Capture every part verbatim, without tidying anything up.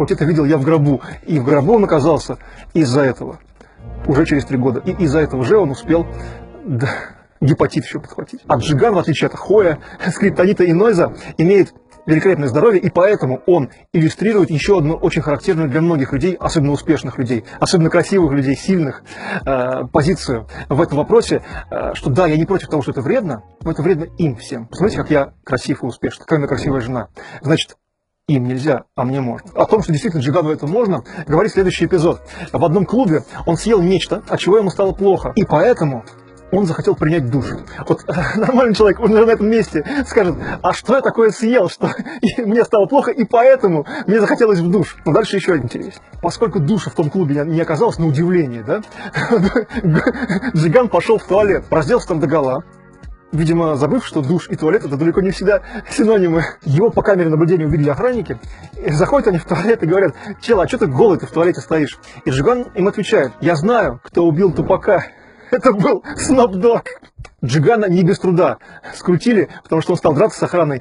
вот это видел я в гробу. И в гробу он оказался из-за этого. Уже через три года. И из-за этого же он успел да, гепатит еще подхватить. А Джиган, в отличие от Хоя, Скриптонита и Нойза, имеет великолепное здоровье, и поэтому он иллюстрирует еще одну очень характерную для многих людей, особенно успешных людей, особенно красивых людей, сильных, э, позицию в этом вопросе, э, что да, я не против того, что это вредно, но это вредно им всем. Посмотрите, как я красив и успешен, какая у меня красивая жена. Значит, им нельзя, а мне можно. О том, что действительно Джигану это можно, говорит следующий эпизод. В одном клубе он съел нечто, от чего ему стало плохо, и поэтому он захотел принять душ. Вот нормальный человек, он на этом месте скажет, а что я такое съел, что мне стало плохо, и поэтому мне захотелось в душ. Но дальше еще один интерес. Поскольку душа в том клубе не оказалось, на удивление, да, Джиган пошел в туалет, разделся там догола, видимо, забыв, что душ и туалет — это далеко не всегда синонимы. Его по камере наблюдения увидели охранники. И заходят они в туалет и говорят, чел, а что ты голый ты в туалете стоишь? И Джиган им отвечает, я знаю, кто убил Тупака. Это был Snoop Dogg. Джигана не без труда скрутили, потому что он стал драться с охраной.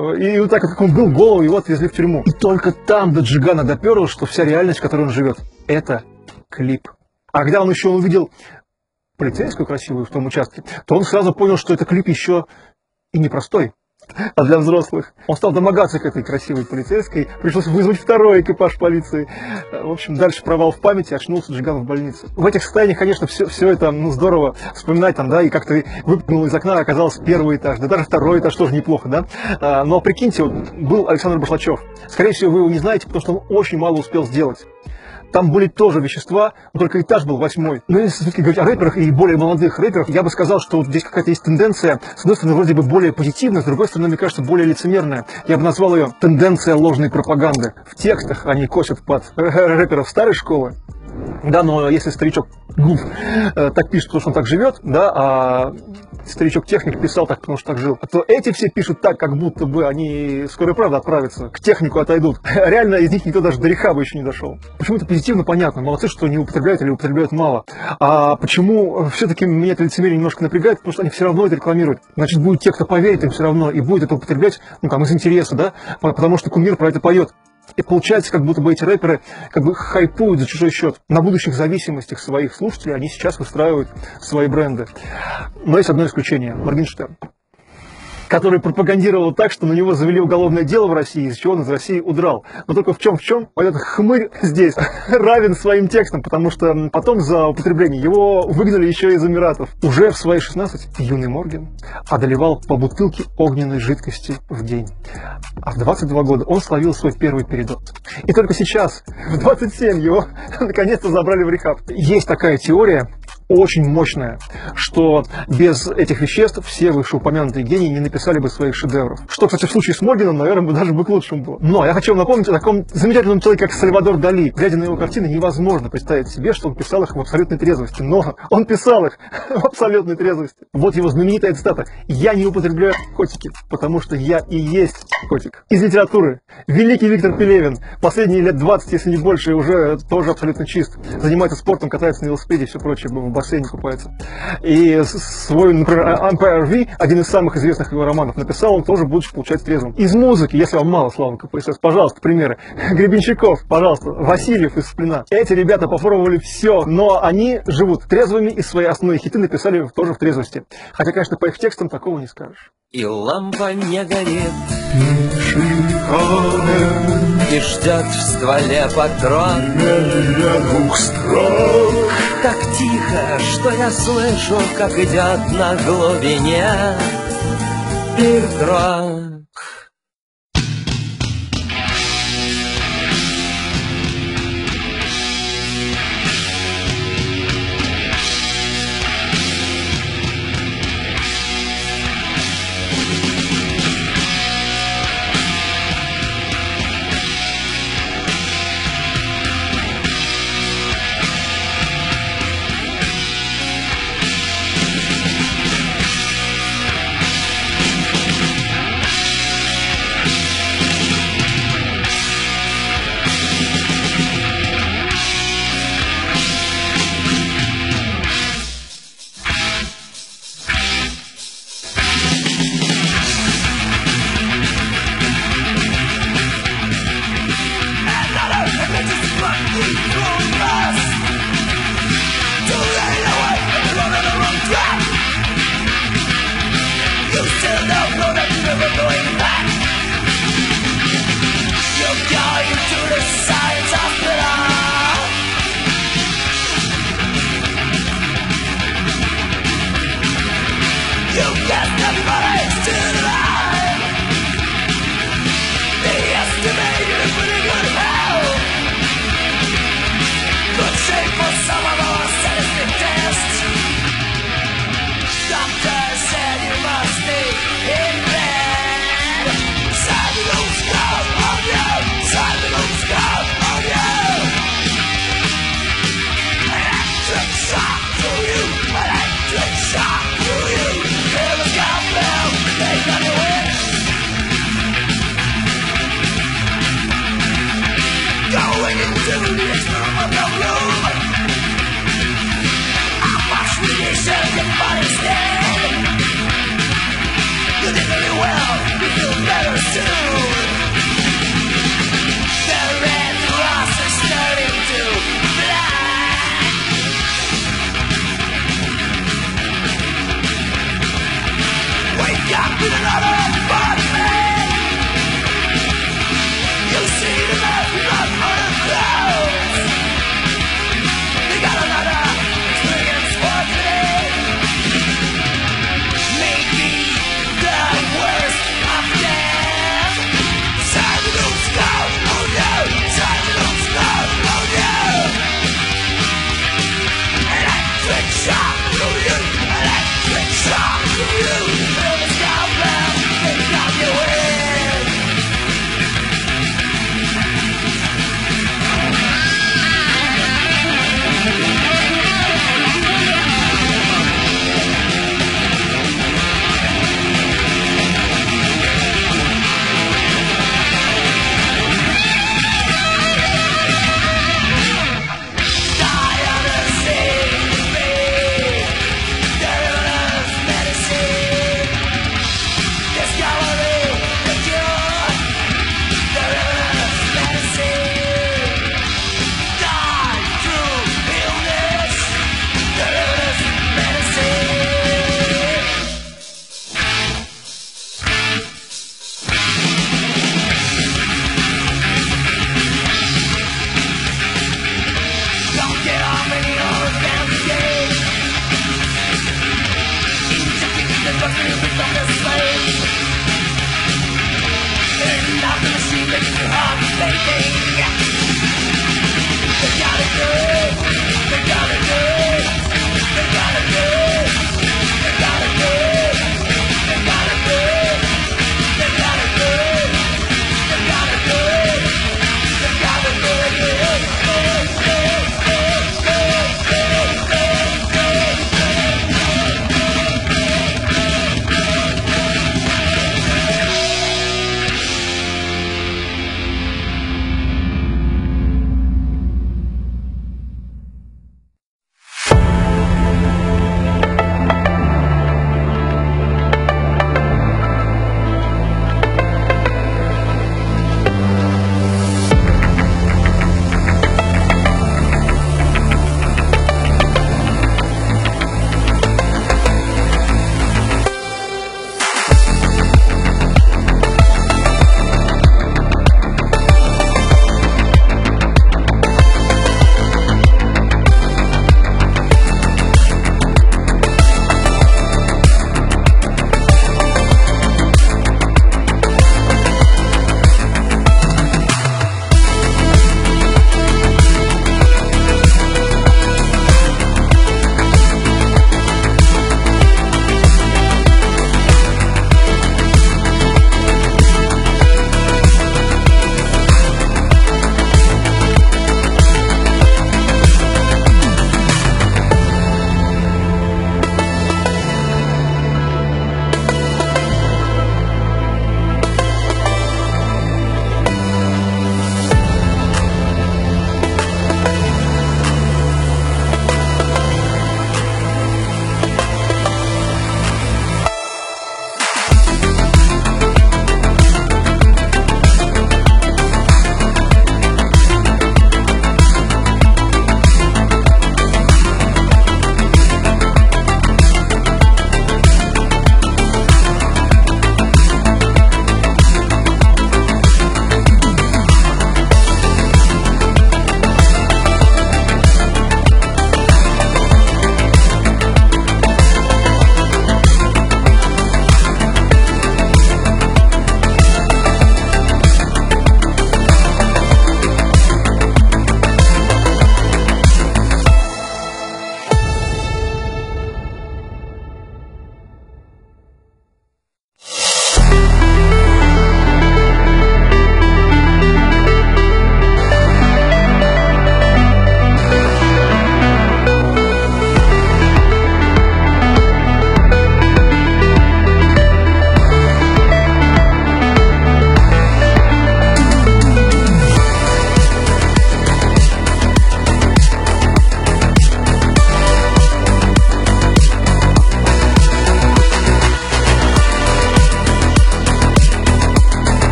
И вот так как он был голый, его отвезли в тюрьму. И только там до Джигана доперло, что вся реальность, в которой он живет, это клип. А когда он еще увидел полицейскую красивую в том участке, то он сразу понял, что это клип еще и непростой, а для взрослых. Он стал домогаться к этой красивой полицейской, пришлось вызвать второй экипаж полиции. В общем, дальше провал в памяти, очнулся Джиган в больнице. В этих состояниях, конечно, все, все это ну, здорово вспоминать, там, да, и как-то выпрыгнул из окна, оказался первый этаж, да даже второй этаж тоже неплохо, да. А, но прикиньте, вот, был Александр Башлачев. Скорее всего, вы его не знаете, потому что он очень мало успел сделать. Там были тоже вещества, но только этаж был восьмой. Но если все-таки говорить о рэперах и более молодых рэперах, я бы сказал, что вот здесь какая-то есть тенденция, с одной стороны, вроде бы более позитивная, с другой стороны, мне кажется, более лицемерная. Я бы назвал ее тенденция ложной пропаганды. В текстах они косят под рэперов старой школы. Да, но если старичок Гуф э, так пишет, потому что он так живет, да, а старичок-техник писал так, потому что так жил, то эти все пишут так, как будто бы они скоро и правда отправятся, к технику отойдут. Реально из них никто даже до рехаба еще не дошел. Почему это позитивно, понятно. Молодцы, что не употребляют или употребляют мало. А почему все-таки меня это лицемерие немножко напрягает, потому что они все равно это рекламируют. Значит, будут те, кто поверит им все равно, и будет это употреблять, ну, там, из интереса, да, потому что кумир про это поет. И получается, как будто бы эти рэперы как бы хайпуют за чужой счет. На будущих зависимостях своих слушателей они сейчас выстраивают свои бренды. Но есть одно исключение – Моргенштерн, который пропагандировал так, что на него завели уголовное дело в России, из чего он из России удрал. Но только в чем в чем вот этот хмырь здесь равен своим текстам, потому что потом за употребление его выгнали еще из Эмиратов. Уже в свои шестнадцать юный Морген одолевал по бутылке огненной жидкости в день. А в двадцать два года он словил свой первый передоз. И только сейчас, в двадцать семь, его наконец-то забрали в рехаб. Есть такая теория, очень мощная, что без этих веществ все вышеупомянутые гении не написали бы своих шедевров. Что, кстати, в случае с Моргеном, наверное, даже бы к лучшему было. Но я хочу вам напомнить о таком замечательном человеке, как Сальвадор Дали. Глядя на его картины, невозможно представить себе, что он писал их в абсолютной трезвости. Но он писал их в абсолютной трезвости. Вот его знаменитая цитата. «Я не употребляю котики, потому что я и есть котик». Из литературы. Великий Виктор Пелевин. Последние лет двадцать, если не больше, уже тоже абсолютно чист. Занимается спортом, катается на велосипеде и все прочее. В бассейне купается. И свой, например, Empire V, один из самых известных его романов, написал он тоже, будучи, получается, трезвым. Из музыки, если вам мало славы КПСС, пожалуйста, примеры. Гребенщиков, пожалуйста, Васильев из «Сплина». Эти ребята попробовали все, но они живут трезвыми и свои основные хиты написали тоже в трезвости. Хотя, конечно, по их текстам такого не скажешь. И лампа не горит, Пешеходом и ждет в стволе патрон. для двух строк. Так тихо, что я слышу, как идет на глубине игрок.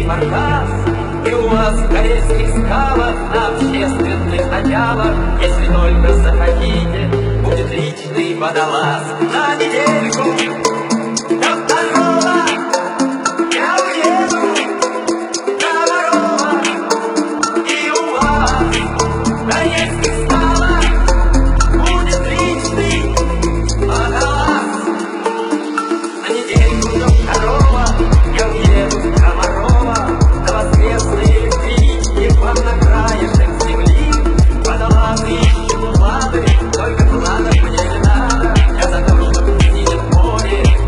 баркас, и у вас в корейских скалах на общественных началах, если только захотите, будет личный водолаз на недельку. До второго я уеду на Воронова, и у вас в корейских скалах будет личный водолаз. На недельку до второго я уеду в Комарова, на воскресные электрички к вам на краешек земли. Водолазы ищут уклады, только кладов мне не надо. Я за то, что в синем море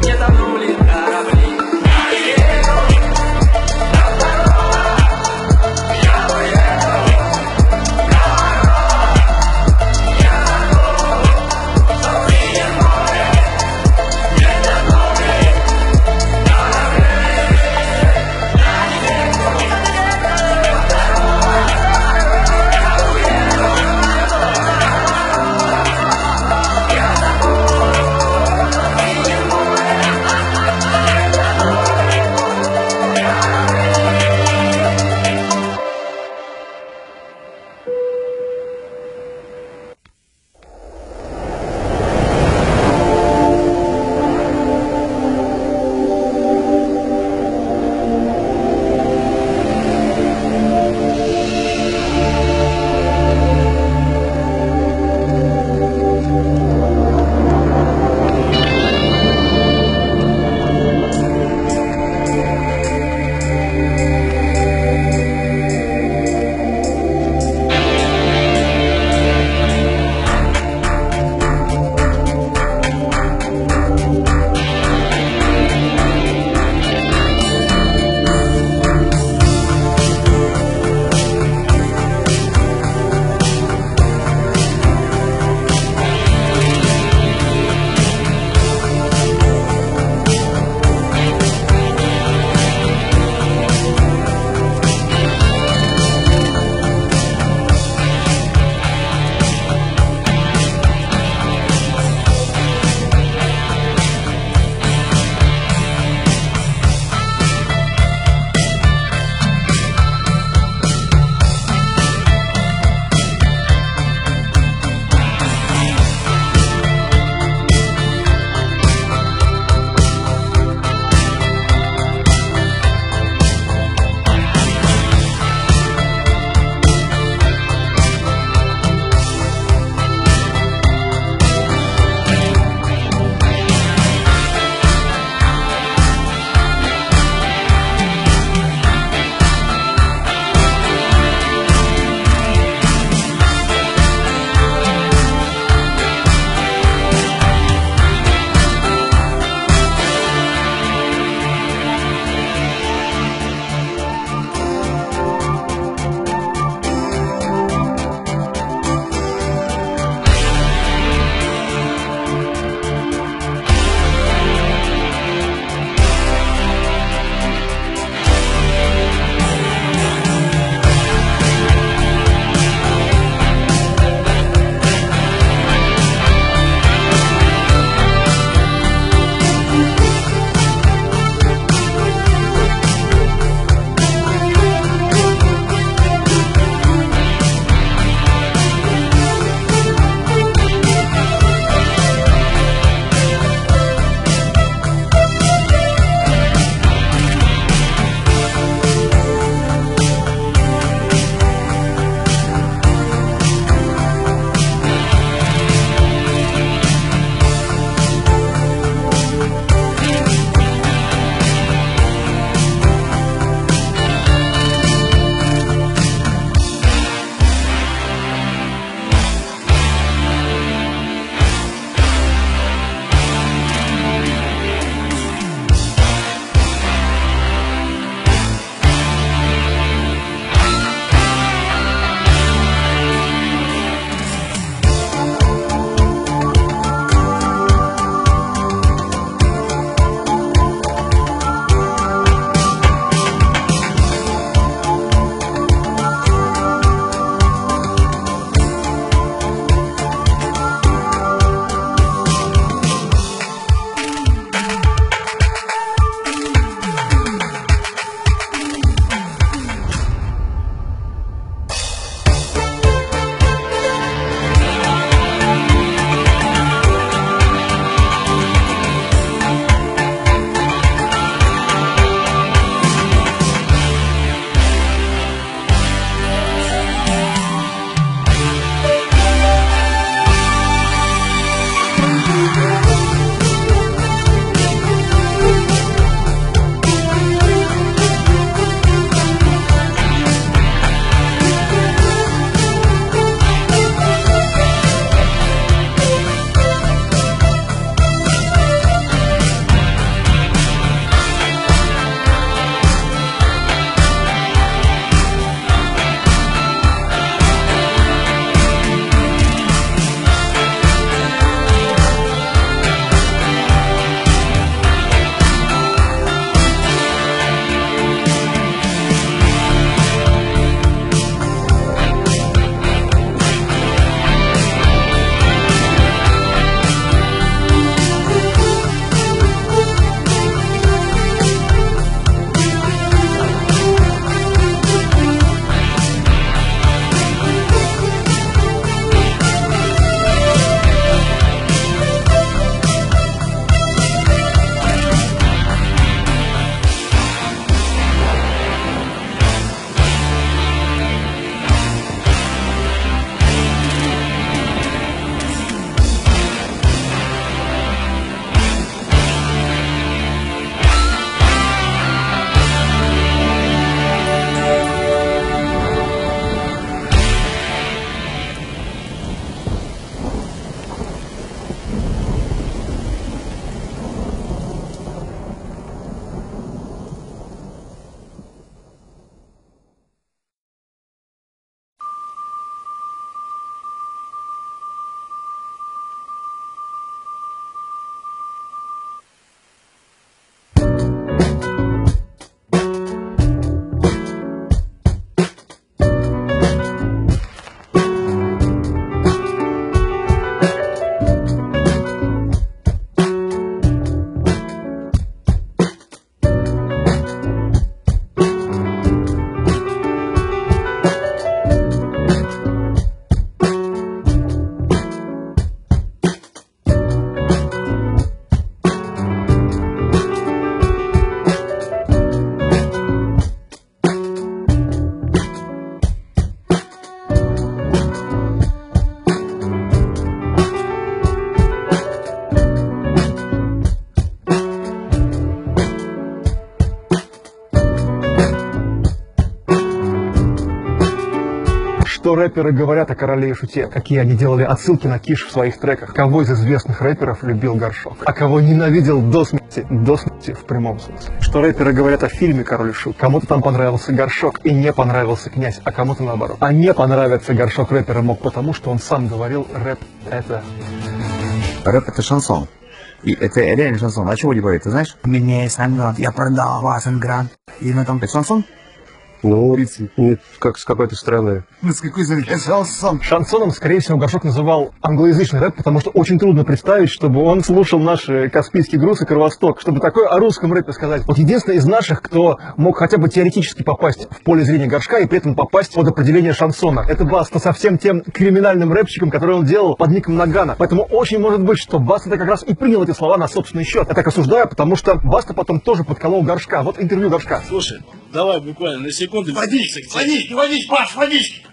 рэперы говорят о Короле и Шуте, какие они делали отсылки на киш в своих треках, кого из известных рэперов любил Горшок, а кого ненавидел до смерти, до смерти в прямом смысле. Что рэперы говорят о фильме «Король и Шут». Кому-то там понравился Горшок и не понравился князь, а кому-то наоборот. А не понравиться Горшок рэпера мог потому, что он сам говорил, рэп это... Рэп это шансон. И это реально шансон. А чего не говорит, ты знаешь? У меня есть ангрант, я продал вас ангрант. И на том это шансон? Ну, нет, как с какой-то страны. Ну, с какой стороны? Это шансон. Шансоном, скорее всего, Горшок называл англоязычный рэп, потому что очень трудно представить, чтобы он слушал наши Каспийский груз и Кровосток, чтобы такое о русском рэпе сказать. Вот единственный из наших, кто мог хотя бы теоретически попасть в поле зрения Горшка и при этом попасть под определение шансона. Это Баста со всем тем криминальным рэпчиком, который он делал под ником Нагана. Поэтому очень может быть, что Баста как раз и принял эти слова на собственный счет. Я так осуждаю, потому что Баста потом тоже подколол Горшка. Вот интервью Горшка. Слушай, давай буквально на секунду. Водички, водички, водички, Паш, водички.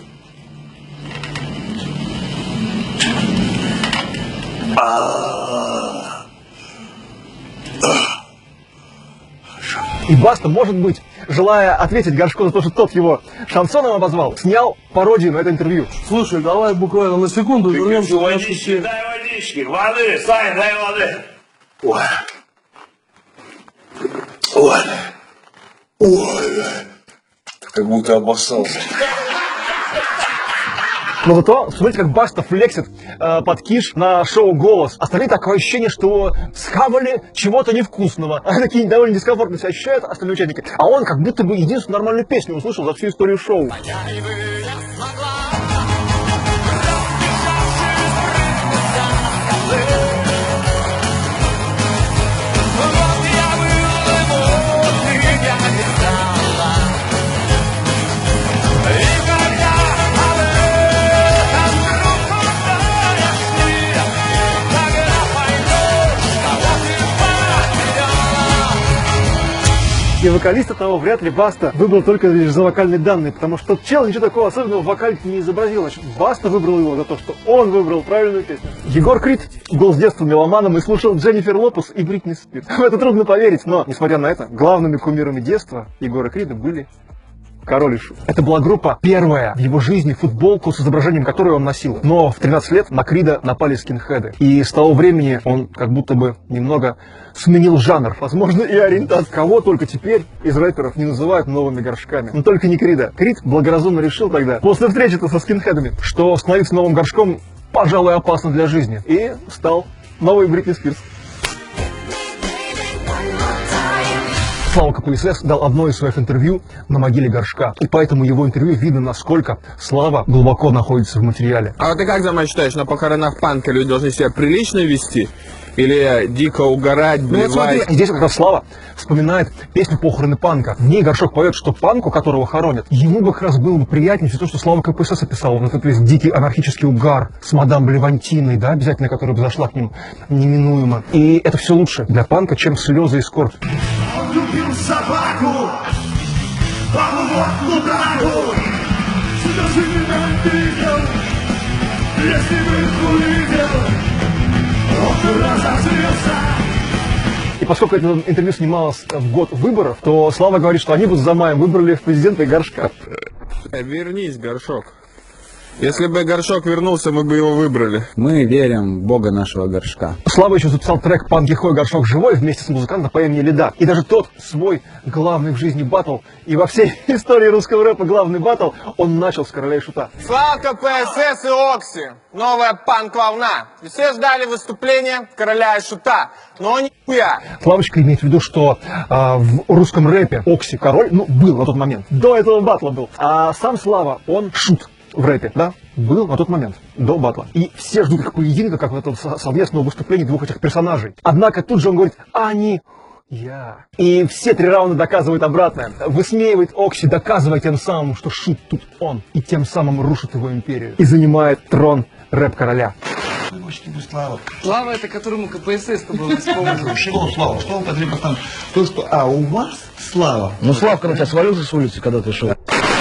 И Баста, может быть, желая ответить Горшку за то, что тот его шансоном обозвал, снял пародию на это интервью. Слушай, давай буквально на секунду вернемся. Водички, дай водички, воды, Саня, дай воды. Ой. Ой. Ой. Как будто обоссался. Но зато, смотрите, как Баста флексит э, под киш на шоу «Голос». Остальные такое ощущение, что схавали чего-то невкусного. Они такие довольно дискомфортно себя ощущают, остальные участники. А он как будто бы единственную нормальную песню услышал за всю историю шоу. И вокалиста того вряд ли Баста выбрал только лишь за вокальные данные, потому что тот чел ничего такого особенного в вокале не изобразил. Значит, Баста выбрал его за то, что он выбрал правильную песню. Егор Крид был с детства меломаном и слушал Дженнифер Лопес и Бритни Спирс. В это трудно поверить, но, несмотря на это, главными кумирами детства Егора Крида были Король и Шут. Это была группа первая в его жизни, футболку с изображением которой он носил. Но в тринадцать лет на Крида напали скинхеды. И с того времени он как будто бы немного сменил жанр. Возможно, и ориентацию. Кого только теперь из рэперов не называют новыми Горшками. Но только не Крида. Крид благоразумно решил тогда, после встречи-то со скинхедами, что становиться новым Горшком, пожалуй, опасно для жизни. И стал новой Бритни Спирс. Слава КПСС дал одно из своих интервью на могиле Горшка. И поэтому его интервью видно, насколько Слава глубоко находится в материале. А вот ты как, Замай, считаешь, на похоронах панка люди должны себя прилично вести? Или дико угорать, блевать? Ну, вот смотри, здесь как раз Слава вспоминает песню «Похороны панка». В ней Горшок поет, что панку, которого хоронят, ему бы как раз было бы приятнее все то, что Слава КПСС описал. Вот этот весь дикий анархический угар с мадам Блевантиной, да, обязательно, которая бы зашла к ним неминуемо. И это все лучше для панка, чем слезы и скорбь. Любил собаку, помогу драку, слезы меня видел, если бы увидел, он разозлился. И поскольку это интервью снималось в год выборов, то Слава говорит, что они бы с Замаем выбрали в президенты Горшка. Вернись, Горшок. Если бы Горшок вернулся, мы бы его выбрали. Мы верим в Бога нашего Горшка. Слава еще записал трек «Пан Гихой Горшок живой» вместе с музыкантом по имени Леда. И даже тот свой главный в жизни баттл, и во всей истории русского рэпа главный баттл, он начал с Короля и Шута. Слава КПСС и Окси. Новая панк-волна. Все ждали выступления Короля и Шута. Но нихуя. Славочка имеет в виду, что а, в русском рэпе Окси король, ну, был на тот момент. До этого баттла был. А сам Слава, он шут в рэпе, да? Был на тот момент, до батла. И все ждут их поединка, как вот этого совместного выступления двух этих персонажей. Однако тут же он говорит, они... Я. И все три раунда доказывают обратное. Высмеивает Окси, доказывая тем самым, что шут тут он. И тем самым рушит его империю. И занимает трон рэп-короля. Слава. Слава это которому КПСС было вспомнил. Чего Слава? Что он потребовал там? То, что... А, у вас Слава? Ну, Славка на тебя свалился с улицы, когда ты шел?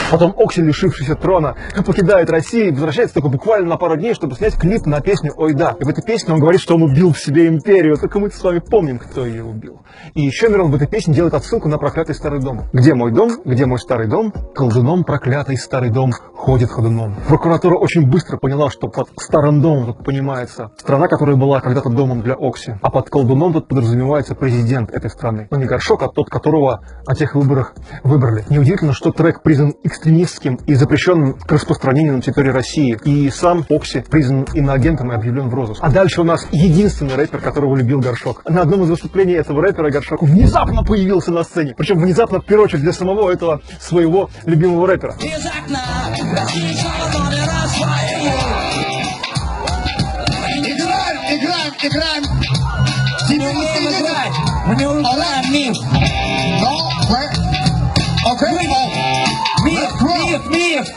Потом Окси, лишившийся трона, покидает Россию и возвращается только буквально на пару дней, чтобы снять клип на песню «Ой да». И в этой песне он говорит, что он убил в себе империю. Только мы с вами помним, кто ее убил. И еще Мирон в этой песне делает отсылку на проклятый старый дом. Где мой дом? Где мой старый дом? Колдуном проклятый старый дом ходит ходуном. Прокуратура очень быстро поняла, что под старым домом тут понимается страна, которая была когда-то домом для Окси. А под колдуном тут подразумевается президент этой страны. Но не Горшок, а тот, которого на тех выборах выбрали. Неудивительно, что трек признан экстремистским и запрещенным к распространению на территории России. И сам Окси признан иноагентом и объявлен в розыск. А дальше у нас единственный рэпер, которого любил Горшок. На одном из выступлений этого рэпера Горшок внезапно появился на сцене. Причем внезапно, в первую очередь, для самого этого своего любимого рэпера. Играем, играем, играем. Мы умеем играть, мы не умеем миф. Окей, Миф, миф, миф.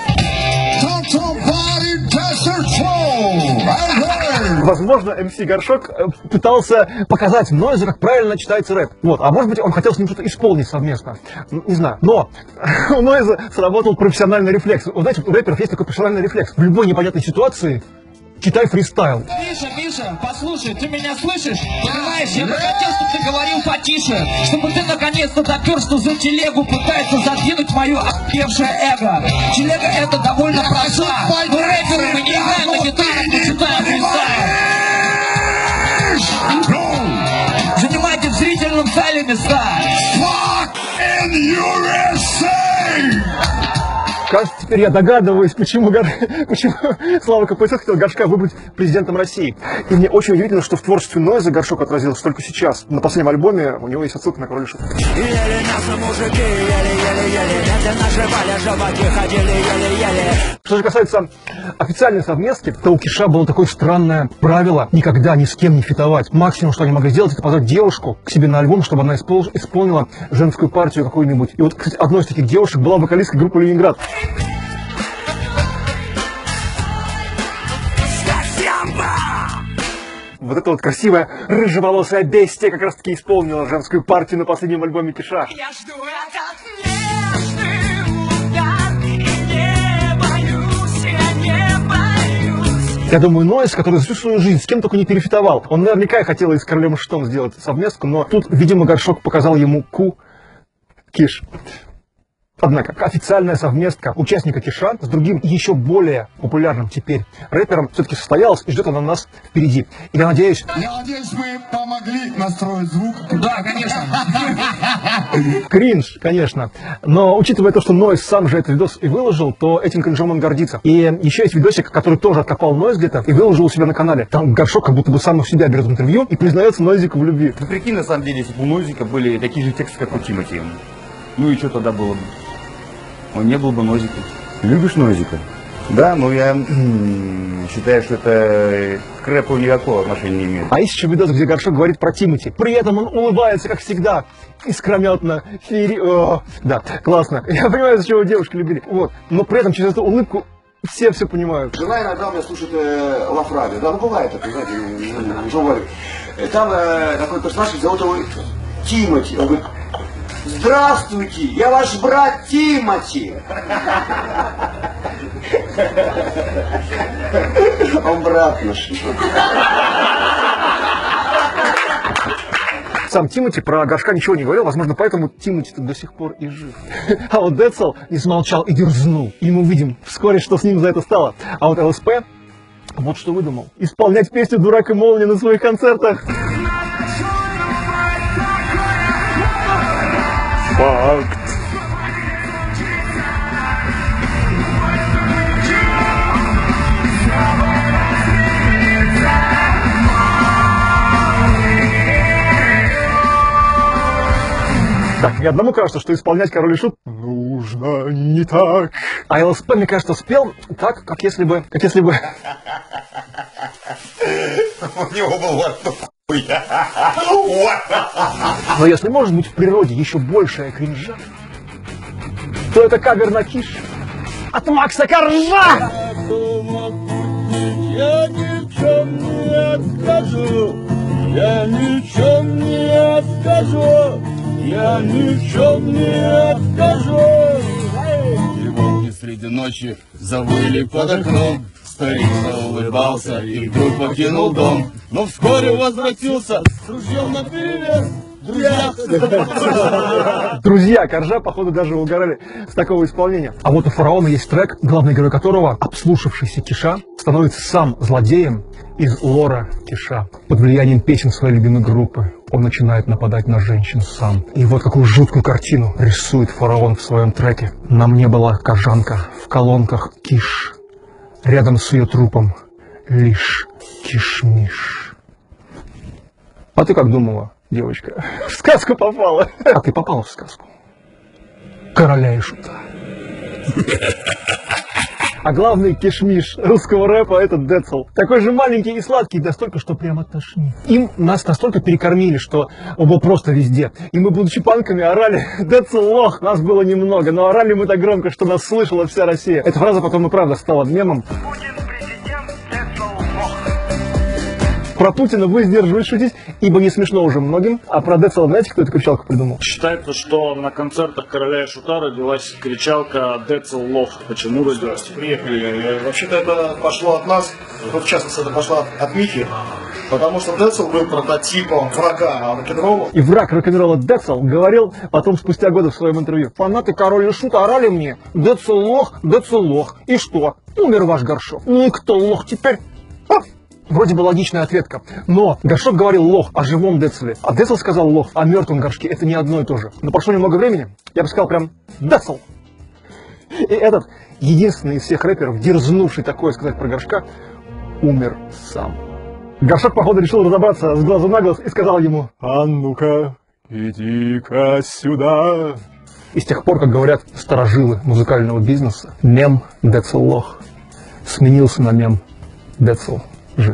Возможно, эм си Горшок пытался показать Нойзу, как правильно читается рэп. Вот. А может быть, он хотел с ним что-то исполнить совместно. Не знаю. Но у Нойза сработал профессиональный рефлекс. Вы знаете, у рэперов есть такой профессиональный рефлекс. В любой непонятной ситуации читай фристайл. Миша, Миша, послушай, ты меня слышишь? Понимаешь, я бы хотел, чтобы ты говорил потише, чтобы ты наконец-то допер, что за телегу пытается задвинуть мое охуевшее эго. Телега это довольно проста, но рэперы мы не играем на гитаре, мы читаем фристайл. Занимайте в зрительном зале места. Кажется, теперь я догадываюсь, почему, почему Слава КПСС хотел Горшка выбрать президентом России. И мне очень удивительно, что в творчестве Нойза Горшок отразился только сейчас. На последнем альбоме у него есть отсылка на Король и Шут. Что же касается официальной совместки, то у Киша было такое странное правило никогда ни с кем не фитовать. Максимум, что они могли сделать, это позвать девушку к себе на альбом, чтобы она исполнила женскую партию какую-нибудь. И вот, кстати, одной из таких девушек была вокалистка группы «Ленинград». Вот эта вот красивая рыжеволосая бестия как раз таки исполнила женскую партию на последнем альбоме Киша. Я жду этот нежный удар, и не боюсь, я не боюсь. Я думаю, Нойз, который всю свою жизнь с кем только не перефитовал, он наверняка хотел и с Королем и Шутом сделать совместку, но тут, видимо, Горшок показал ему ку Киш. Однако, официальная совместка участника Киша с другим, еще более популярным теперь рэпером все-таки состоялась и ждет она нас впереди. И я надеюсь... Я надеюсь, мы помогли настроить звук. Да, конечно. Кринж, конечно. Но учитывая то, что Нойз сам же этот видос и выложил, то этим кринжом он гордится. И еще есть видосик, который тоже откопал Нойз где-то и выложил у себя на канале. Там Горшок как будто бы сам у себя берет интервью и признается Нойзику в любви. Ну прикинь, на самом деле, если бы у Нойзика были такие же тексты, как у Тимати. Ну и что тогда было бы? Он не был бы Нойзиком. Любишь Нойзика? Да, но я м-м, считаю, что это к рэпу никакого отношения не имеет. А есть еще видос, где Горшок говорит про Тимати. При этом он улыбается, как всегда. Искрометно. Феери... О, да, классно. Я понимаю, за чего девушки любили. Вот. Но при этом через эту улыбку все все понимают. Жена иногда у меня слушает э, Лав Радио. Да, ну бывает это, знаете, что говорю. Там э, такой персонаж, зовут его Тимати. Он говорит: здравствуйте, я ваш брат Тимати. Он брат наш. Сам Тимати про Горшка ничего не говорил, возможно, поэтому Тимати до сих пор и жив. А вот Децл не смолчал и дерзнул. И мы увидим вскоре, что с ним за это стало. А вот ЛСП вот что выдумал. Исполнять песню «Дурак и молния» на своих концертах. Факт. Так, мне одному кажется, что исполнять Король и Шут нужно не так. А ЛСП, мне кажется, спел так, как если бы... Как если бы... У него был вот такой. Но если может быть в природе еще большая кринжа, то это кавер на Киш от Макса Коржа! Я ни в чем не откажу, я ни в чем не откажу, я ни в чем не откажу. этой ночи завыли под окном. Старик улыбался и вдруг покинул дом, но вскоре возвратился с ружьем наперевес. Друзья, Друзья, Коржа, походу, даже угорали с такого исполнения. А вот у Фараона есть трек, главный герой которого, обслушавшийся Киша, становится сам злодеем из лора Киша. Под влиянием песен своей любимой группы он начинает нападать на женщин сам. И вот какую жуткую картину рисует Фараон в своем треке. На мне была кожанка, в колонках Киш. Рядом с ее трупом лишь кишмиш. А ты как думала, девочка? В сказку попала. А ты попала в сказку. Короля и Шута. А главный кишмиш русского рэпа — это Децл. Такой же маленький и сладкий, настолько, что прямо тошнит. Им нас настолько перекормили, что он был просто везде. И мы, будучи панками, орали «Децл лох». Нас было немного, но орали мы так громко, что нас слышала вся Россия. Эта фраза потом и правда стала мемом. Про Путина вы сдерживались шутить, ибо не смешно уже многим. А про Децла знаете, кто эту кричалку придумал? Считается, что на концертах Короля и Шута родилась кричалка «Децл лох». Почему родилась? Приехали. Вообще-то это пошло от нас, в частности, это пошло от Михи. Потому что Децл был прототипом врага рок-н-ролла. И враг рок-н-ролла Децл говорил потом спустя годы в своем интервью: фанаты Короля и Шута орали мне «Децл лох, Децл лох». И что? Умер ваш Горшок. Ну и кто лох теперь? А? Вроде бы логичная ответка, но Горшок говорил лох о живом Децле, а Децл сказал лох о мертвом Горшке. Это не одно и то же. Но прошло немного времени, я бы сказал прям Децл. И этот, единственный из всех рэперов, дерзнувший такое сказать про Горшка, умер сам. Горшок, походу, решил разобраться с глазу на глаз и сказал ему: «А ну-ка, иди-ка сюда». И с тех пор, как говорят старожилы музыкального бизнеса, мем Децл лох сменился на мем Децл жив.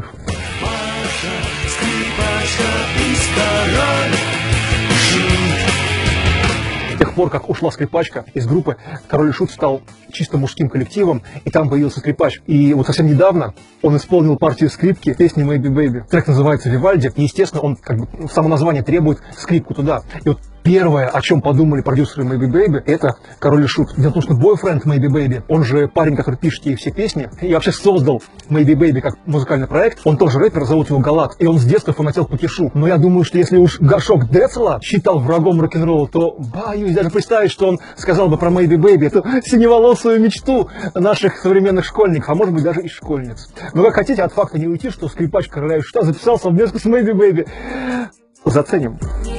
С тех пор, как ушла скрипачка из группы, Король и Шут стал чисто мужским коллективом, и там появился скрипач. И вот совсем недавно он исполнил партию скрипки песни «Maybe Baby». Трек называется «Вивальди», и, естественно, он как бы само название требует скрипку туда. И вот первое, о чем подумали продюсеры Maybe Baby, это Король и Шут. Дело в том, что бойфренд Maybe Baby, он же парень, который пишет ей все песни, и вообще создал Maybe Baby как музыкальный проект. Он тоже рэпер, зовут его Галат, и он с детства фанател по Кишу. Но я думаю, что если уж Горшок Децла считал врагом рок-н-ролла, то боюсь даже представить, что он сказал бы про Maybe Baby, эту синеволосую мечту наших современных школьников, а может быть даже и школьниц. Но как хотите, от факта не уйти, что скрипач Короля и Шута записал совместно с Maybe Baby. Заценим.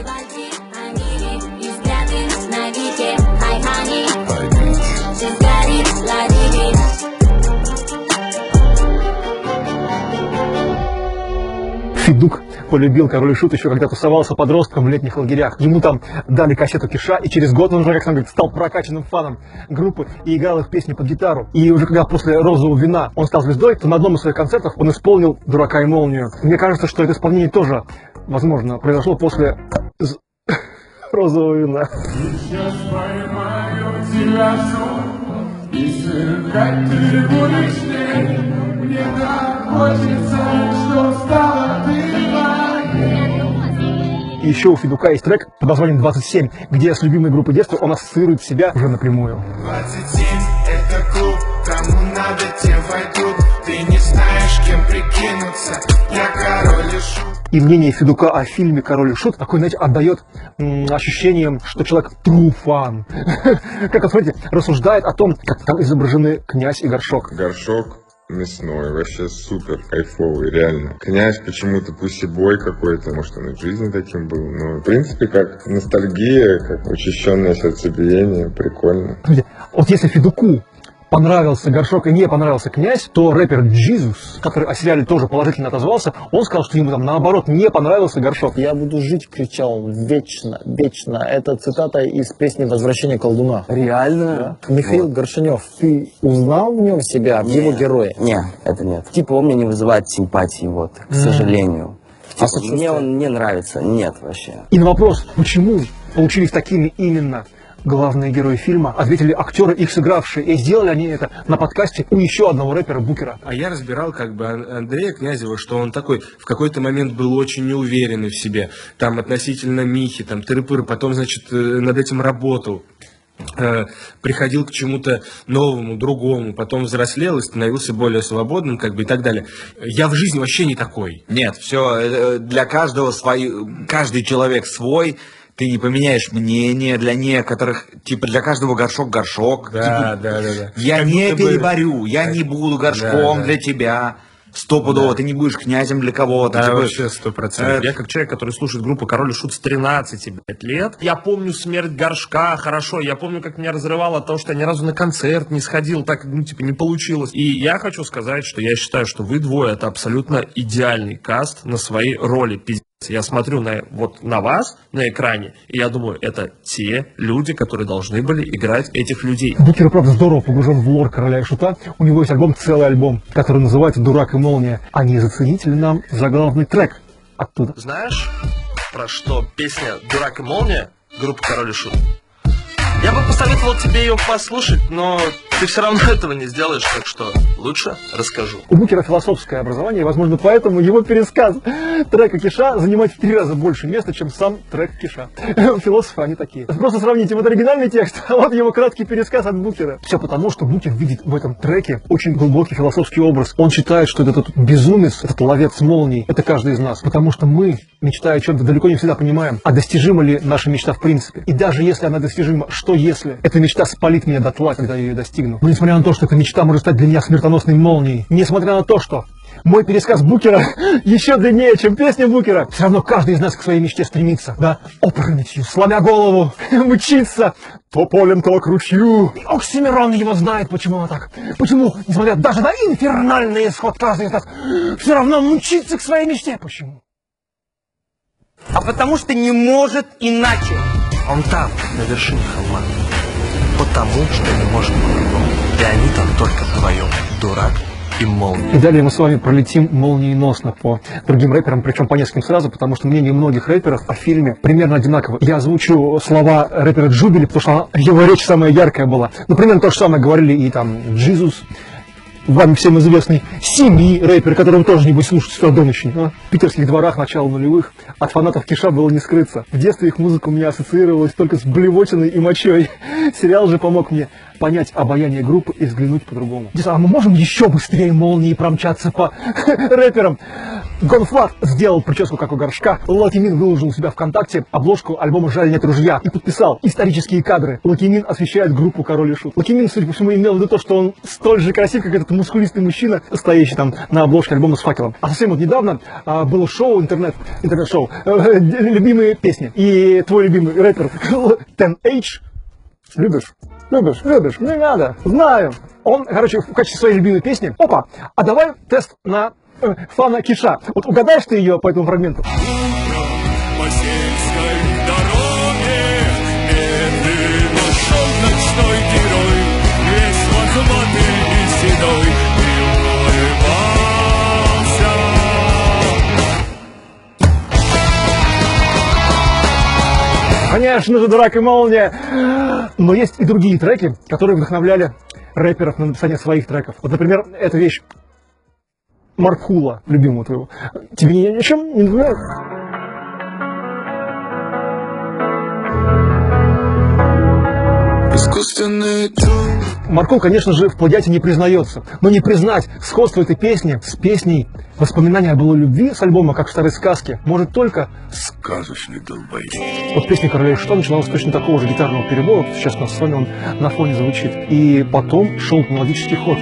Федук полюбил Король и Шут еще когда тусовался подростком в летних лагерях. Ему там дали кассету Киша, и через год он уже, как он говорит, стал прокачанным фаном группы и играл их песни под гитару. И уже когда после «Розового вина» он стал звездой, то на одном из своих концертов он исполнил «Дурака и молнию». Мне кажется, что это исполнение тоже, возможно, произошло после «Розового вина». Сейчас поймаю тебя и сверкать ты будешь ней. Мне так хочется, что стало И еще у Федука есть трек под названием «двадцать семь», где с любимой группой детства он ассоциирует себя уже напрямую. двадцать семь это клуб, кому надо, те войдут. Ты не знаешь, кем прикинуться, я Король и Шут. И мнение Федука о фильме «Король и Шут» такое, знаете, отдает м, ощущением, что человек true fan. Как, вот смотрите, рассуждает о том, как там изображены князь и Горшок. Горшок мясной, вообще супер кайфовый, реально. Князь почему-то пусибой какой-то, может, он и в жизни таким был. Но, в принципе, как ностальгия, как учащенное сердцебиение, прикольно. Вот если Федуку понравился Горшок и не понравился князь, то рэпер Джизус, который о сериале тоже положительно отозвался, он сказал, что ему там наоборот не понравился Горшок. «Я буду жить», кричал, вечно, вечно. Это цитата из песни «Возвращение колдуна». Реально? Да. Михаил вот. Горшенев, ты узнал в нем себя, в его герое? Не, это нет. Типа он мне не вызывает симпатии, вот, к mm. сожалению. Типа, а мне он не нравится, нет вообще. И на вопрос, почему получились такими именно главные герои фильма, ответили актеры, их сыгравшие, и сделали они это на подкасте у еще одного рэпера Букера. А я разбирал как бы Андрея Князева, что он такой в какой-то момент был очень неуверенный в себе, там относительно Михи, там тыры-пыры, потом, значит, над этим работал. э, приходил к чему-то новому, другому, потом взрослел и становился более свободным, как бы и так далее. Я в жизни вообще не такой. Нет, все для каждого свой, каждый человек свой. Ты не поменяешь мнение для некоторых, типа для каждого горшок горшок. Да, типа, да, да, да. Я Как не будто бы- переборю, я не буду горшком Да, да. для тебя. Стопудово, Да. ты не будешь князем для кого-то. Да, типа, вообще сто процентов. э, Я как человек, который слушает группу Король и Шут с тринадцати блядь, лет, я помню смерть горшка хорошо, я помню, как меня разрывало от того, что я ни разу на концерт не сходил, так, ну, типа, не получилось. И я хочу сказать, что я считаю, что вы двое это абсолютно идеальный каст на своей роли, пиздец. Я смотрю на, вот, на вас на экране, и я думаю, это те люди, которые должны были играть этих людей. Букер, правда, здорово погружен в лор Короля и Шута. У него есть альбом, целый альбом, который называется «Дурак и молния». А не зацените ли нам заглавный трек оттуда? Знаешь, про что песня «Дурак и молния» группы Король и Шут? Я бы посоветовал тебе ее послушать, но ты все равно этого не сделаешь, так что лучше расскажу. У Букера философское образование, и, возможно, поэтому его пересказ трека Киша занимает в три раза больше места, чем сам трек Киша. Философы они такие. Просто сравните, вот оригинальный текст, а вот его краткий пересказ от Букера. Все потому, что Букер видит в этом треке очень глубокий философский образ. Он считает, что этот безумец, этот ловец молний, это каждый из нас. Потому что мы, мечтая о чем-то, далеко не всегда понимаем, а достижима ли наша мечта в принципе. И даже если она достижима, что если эта мечта спалит меня дотла, когда я ее достигну? Но несмотря на то, что эта мечта может стать для меня смертоносной молнией, несмотря на то, что мой пересказ Букера еще длиннее, чем песня Букера, все равно каждый из нас к своей мечте стремится, да, опрометью, сломя голову, мчится, то полем, то к ручью. И Оксимирон его знает, почему он так. Почему, несмотря даже на инфернальный исход, каждый из нас все равно мчится к своей мечте. Почему? А потому что не может иначе. Он там, на вершине холма. Потому что не может по-другому. И они там только вдвоем. Дурак и молния. И далее мы с вами пролетим молниеносно по другим рэперам, причем по нескольким сразу, потому что мнение многих рэперов о фильме примерно одинаково. Я озвучу слова рэпера Джубили, потому что его речь самая яркая была. Ну, примерно то же самое говорили и там Джизус, вам всем известный Семи рэпер, которого тоже небось слушать сюда до ночи. А? В питерских дворах начала нулевых от фанатов Киша было не скрыться. В детстве их музыка у меня ассоциировалась только с блевотиной и мочой. Сериал же помог мне понять обаяние группы и взглянуть по-другому. А мы можем еще быстрее молнии промчаться по рэперам? Гонфлат сделал прическу как у горшка. Локи Мин выложил у себя ВКонтакте обложку альбома «Жаль нет ружья» и подписал исторические кадры. Локи Мин освещает группу Король и Шут. Локи Мин, судя по всему, имел в виду то, что он столь же красив, как этот мускулистый мужчина, стоящий там на обложке альбома с факелом. А совсем вот недавно а, было шоу, интернет, интернет-шоу, э, любимые песни. И твой любимый рэпер Ten H, любишь? Любишь, любишь, не надо, знаю. Он, короче, в качестве своей любимой песни, опа, а давай тест на э, фана Киша. Вот угадаешь ты ее по этому фрагменту? По сельской дороге медленно шел ночной герой, весь лохматый и седой, и улыбался. Конечно же, «Дурак и молния». Но есть и другие треки, которые вдохновляли рэперов на написание своих треков. Вот, например, эта вещь Маркула, любимого твоего. Тебе ни о чем не напоминает? Искусственный труд. Маркул, конечно же, в плагиате не признается. Но не признать сходство этой песни с песней «Воспоминания о былой любви» с альбома «Как в старой сказке» может только сказочный долбоеб. Вот песня «Короля и Шута» начиналась точно такого же гитарного перебора. Вот сейчас на сцене он на фоне звучит. И потом шел мелодический ход.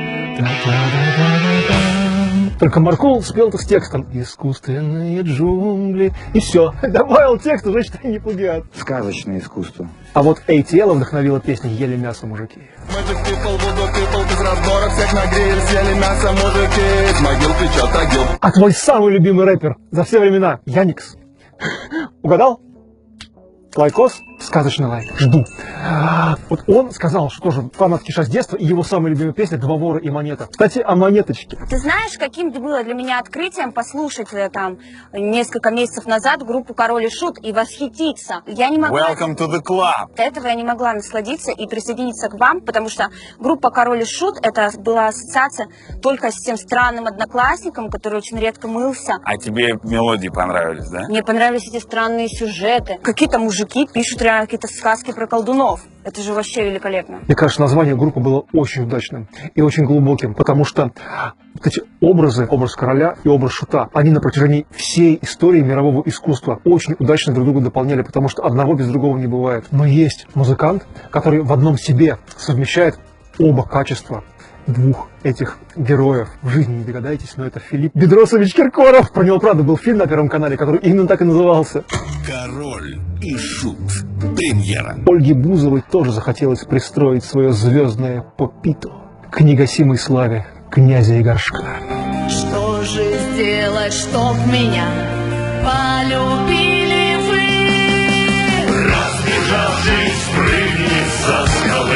Только Маркул спел это с текстом «Искусственные джунгли». И все. Добавил текст, уже считай не плагиат. Сказочное искусство. А вот эй ти эл вдохновила песню «Ели мясо, мужики». Magic people, voodoo people, без разбора всех на гриль, съели мясо, мужики, с могил печет агил. А твой самый любимый рэпер за все времена Яникс. Угадал? Лайкос, сказочный лайк, жду. Вот он сказал, что тоже фанат Киша с детства, и его самая любимая песня «Два вора и монета». Кстати, о монеточке. Ты знаешь, каким было для меня открытием послушать там несколько месяцев назад группу Король и Шут и восхититься? Я не могла... Welcome to the club. До этого я не могла насладиться и присоединиться к вам, потому что группа Король и Шут, это была ассоциация только с тем странным одноклассником, который очень редко мылся. А тебе мелодии понравились, да? Мне понравились эти странные сюжеты. Какие-то мужики пишут реально прям какие-то сказки про колдунов. Это же вообще великолепно. Мне кажется, название группы было очень удачным и очень глубоким, потому что вот эти образы, образ короля и образ шута, они на протяжении всей истории мирового искусства очень удачно друг друга дополняли, потому что одного без другого не бывает. Но есть музыкант, который в одном себе совмещает оба качества двух этих героев. В жизни не догадаетесь, но это Филипп Бедросович Киркоров. Про него, правда, был фильм на Первом канале, который именно так и назывался. Король и Шут. Премьера. Ольге Бузовой тоже захотелось пристроить свое звездное попито к негасимой славе князя и горшка. Что же сделать, чтоб меня полюбили вы? Разбежавшись, прыгни со скалы.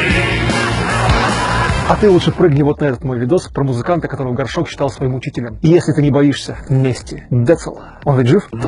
А ты лучше прыгни вот на этот мой видос про музыканта, которого Горшок считал своим учителем. И если ты не боишься мести Децела, он ведь жив?